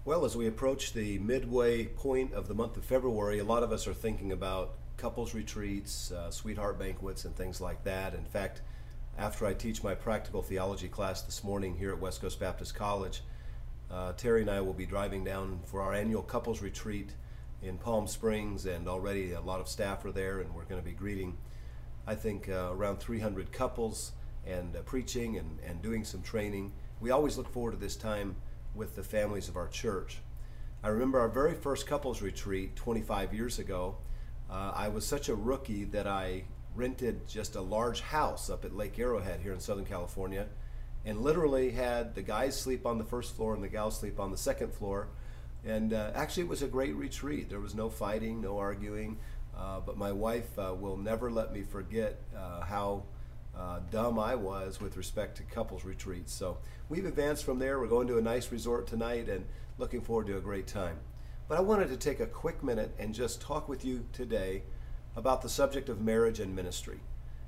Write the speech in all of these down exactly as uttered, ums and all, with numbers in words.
Well, as we approach the midway point of the month of February, a lot of us are thinking about couples retreats, uh, sweetheart banquets, and things like that. In fact, after I teach my practical theology class this morning here at West Coast Baptist College, uh, Terry and I will be driving down for our annual couples retreat in Palm Springs, and already a lot of staff are there, and we're going to be greeting, I think, uh, around three hundred couples and uh, preaching and, and doing some training. We always look forward to this time with the families of our church. I remember our very first couples retreat twenty-five years ago. Uh, I was such a rookie that I rented just a large house up at Lake Arrowhead here in Southern California, and literally had the guys sleep on the first floor and the gals sleep on the second floor. And uh, actually it was a great retreat. There was no fighting, no arguing, uh, but my wife uh, will never let me forget uh, how Uh, dumb I was with respect to couples retreats. So we've advanced from there. We're going to a nice resort tonight and looking forward to a great time. But I wanted to take a quick minute and just talk with you today about the subject of marriage and ministry.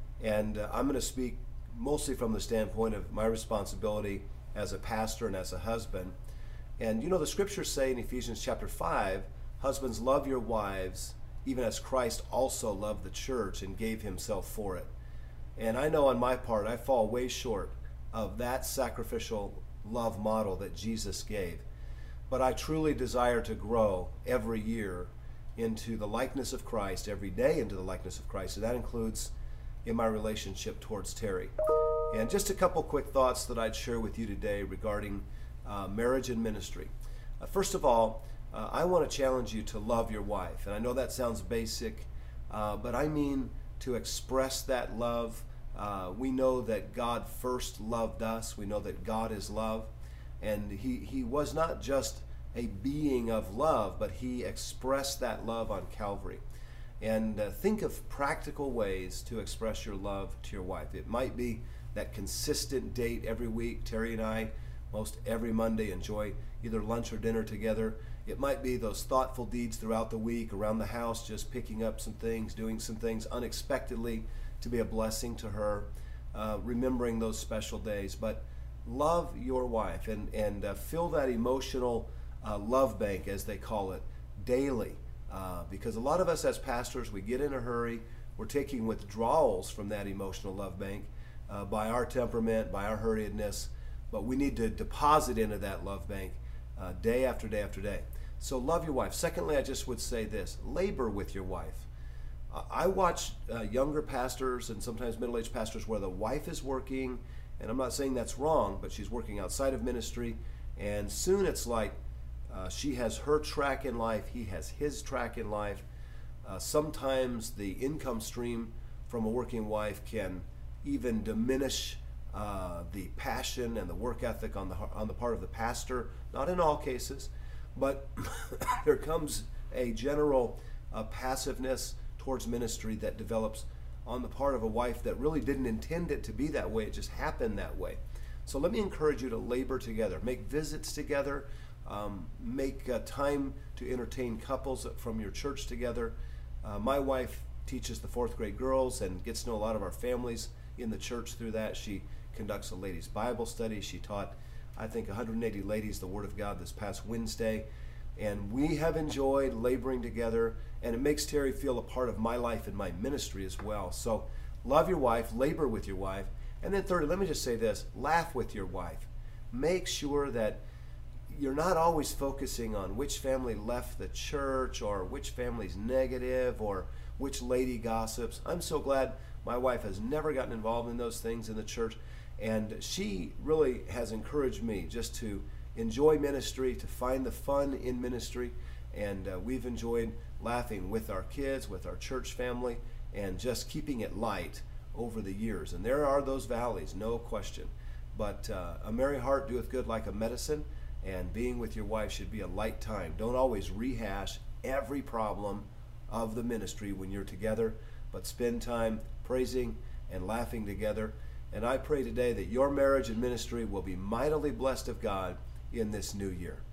And uh, I'm going to speak mostly from the standpoint of my responsibility as a pastor and as a husband. And you know, the scriptures say in Ephesians chapter five, husbands, love your wives even as Christ also loved the church and gave himself for it. And I know on my part, I fall way short of that sacrificial love model that Jesus gave. But I truly desire to grow every year into the likeness of Christ, every day into the likeness of Christ. And that includes in my relationship towards Terry. And just a couple quick thoughts that I'd share with you today regarding uh, marriage and ministry. Uh, first of all, uh, I want to challenge you to love your wife. And I know that sounds basic, uh, but I mean to express that love. Uh, we know that God first loved us. We know that God is love. And he, he was not just a being of love, but he expressed that love on Calvary. And uh, think of practical ways to express your love to your wife. It might be that consistent date every week. Terry and I, most every Monday, enjoy either lunch or dinner together. It might be those thoughtful deeds throughout the week, around the house, just picking up some things, doing some things unexpectedly to be a blessing to her, uh, remembering those special days. But love your wife and, and uh, fill that emotional uh, love bank, as they call it, daily. Uh, because a lot of us as pastors, we get in a hurry. We're taking withdrawals from that emotional love bank uh, by our temperament, by our hurriedness. But we need to deposit into that love bank uh, day after day after day. So love your wife. Secondly, I just would say this: labor with your wife. Uh, I watch uh, younger pastors and sometimes middle-aged pastors where the wife is working, and I'm not saying that's wrong, but she's working outside of ministry, and soon it's like uh, she has her track in life, he has his track in life. Uh, sometimes the income stream from a working wife can even diminish uh, the passion and the work ethic on the on the part of the pastor. Not in all cases, but there comes a general uh, passiveness towards ministry that develops on the part of a wife that really didn't intend it to be that way. It just happened that way. So let me encourage you to labor together, make visits together, um, make uh, time to entertain couples from your church together. Uh, my wife teaches the fourth grade girls and gets to know a lot of our families in the church through that. She conducts a ladies' Bible study. She taught, I think, one hundred eighty ladies the Word of God this past Wednesday. And we have enjoyed laboring together, and it makes Terry feel a part of my life and my ministry as well. So love your wife, labor with your wife. And then thirdly, let me just say this: laugh with your wife. Make sure that you're not always focusing on which family left the church or which family's negative or which lady gossips. I'm so glad my wife has never gotten involved in those things in the church. And she really has encouraged me just to enjoy ministry, to find the fun in ministry. And uh, we've enjoyed laughing with our kids, with our church family, and just keeping it light over the years. And there are those valleys, no question. But uh, a merry heart doeth good like a medicine, and being with your wife should be a light time. Don't always rehash every problem of the ministry when you're together, but spend time praising and laughing together. And I pray today that your marriage and ministry will be mightily blessed of God in this new year.